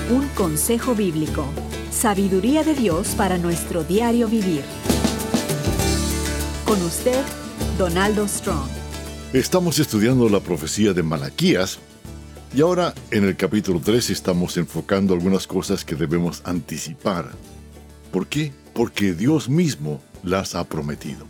Un consejo bíblico. Sabiduría de Dios para nuestro diario vivir. Con usted, Donaldo Strong. Estamos estudiando la profecía de Malaquías y ahora en el capítulo 3 estamos enfocando algunas cosas que debemos anticipar. ¿Por qué? Porque Dios mismo las ha prometido.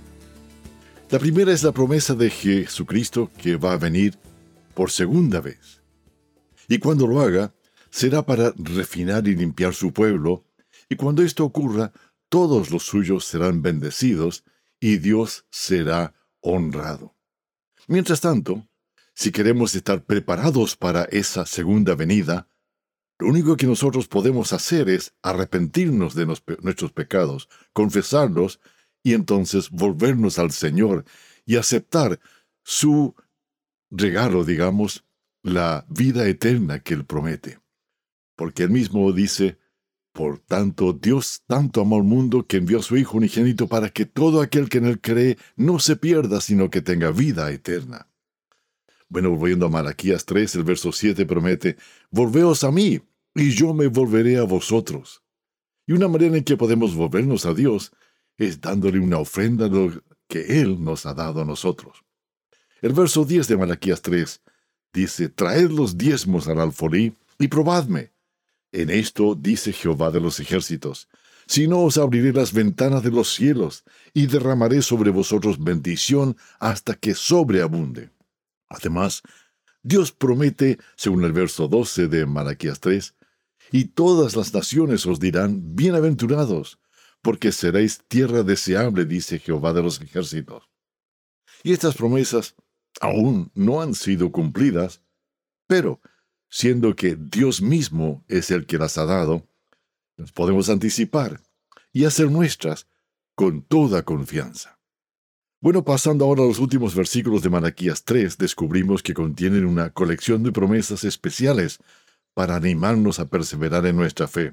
La primera es la promesa de Jesucristo que va a venir por segunda vez. Y cuando lo haga, será para refinar y limpiar su pueblo, y cuando esto ocurra, todos los suyos serán bendecidos y Dios será honrado. Mientras tanto, si queremos estar preparados para esa segunda venida, lo único que nosotros podemos hacer es arrepentirnos de nuestros pecados, confesarlos y entonces volvernos al Señor y aceptar su regalo, digamos, la vida eterna que Él promete. Porque Él mismo dice: por tanto, Dios tanto amó al mundo que envió a su Hijo unigénito para que todo aquel que en Él cree no se pierda, sino que tenga vida eterna. Bueno, volviendo a Malaquías 3, el verso 7 promete: volveos a mí, y yo me volveré a vosotros. Y una manera en que podemos volvernos a Dios es dándole una ofrenda de lo que Él nos ha dado a nosotros. El verso 10 de Malaquías 3 dice: traed los diezmos al alfolí y probadme. En esto dice Jehová de los ejércitos: si no, os abriré las ventanas de los cielos y derramaré sobre vosotros bendición hasta que sobreabunde. Además, Dios promete, según el verso 12 de Malaquías 3, y todas las naciones os dirán: bienaventurados, porque seréis tierra deseable, dice Jehová de los ejércitos. Y estas promesas aún no han sido cumplidas, pero siendo que Dios mismo es el que las ha dado, nos podemos anticipar y hacer nuestras con toda confianza. Bueno, pasando ahora a los últimos versículos de Malaquías 3, descubrimos que contienen una colección de promesas especiales para animarnos a perseverar en nuestra fe.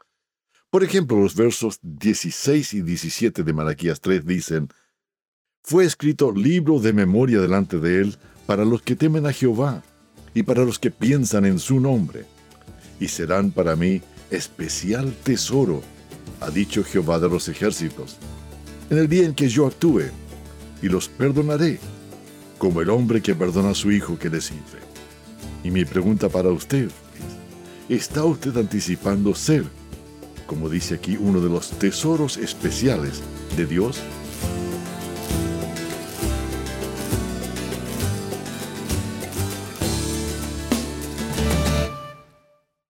Por ejemplo, los versos 16 y 17 de Malaquías 3 dicen: fue escrito libro de memoria delante de él para los que temen a Jehová y para los que piensan en su nombre, y serán para mí especial tesoro, ha dicho Jehová de los ejércitos, en el día en que yo actúe, y los perdonaré, como el hombre que perdona a su hijo que le sirve. Y mi pregunta para usted es: ¿está usted anticipando ser, como dice aquí, uno de los tesoros especiales de Dios?